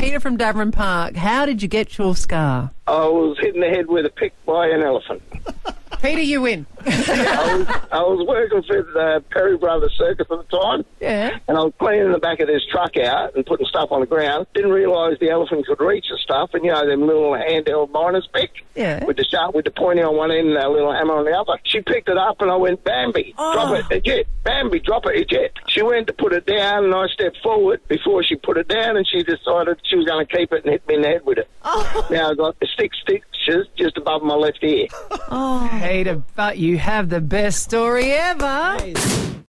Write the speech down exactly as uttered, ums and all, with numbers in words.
Peter from Davern Park. How did you get your scar? I was hit in the head with a pick by an elephant. Peter, you win. I, was, I was working for the Perry Brothers Circus at the time. Yeah. And I was cleaning the back of this truck out and putting stuff on the ground. Didn't realise the elephant could reach the stuff. And, you know, them little handheld miner's pick. Yeah. With the sharp, with the pointy on one end and a little hammer on the other. She picked it up and I went, Bambi, Oh. drop it, eject. Bambi, drop it, eject. She went to put it down and I stepped forward before she put it down and she decided she was going to keep it and hit me in the head with it. Oh. Now I've got six stitches just above my left ear. Oh. Peter, but you have the best story ever.